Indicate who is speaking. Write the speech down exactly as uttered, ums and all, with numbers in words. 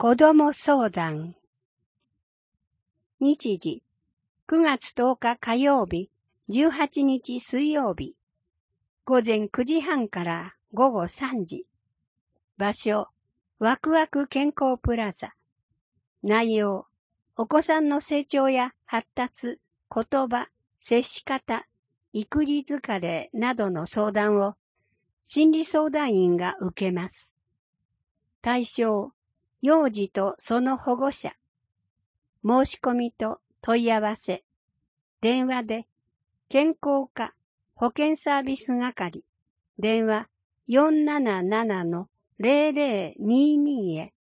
Speaker 1: 子ども相談。日時、くがつとおか火曜日、じゅうはちにち水曜日。午前くじはんからごごさんじ。場所、ワクワク健康プラザ。内容、お子さんの成長や発達、言葉、接し方、育児疲れなどの相談を心理相談員が受けます。対象、幼児とその保護者。申し込みと問い合わせ。電話で、健康課保健サービス係。電話 よんなななのゼロゼロにーにー へ。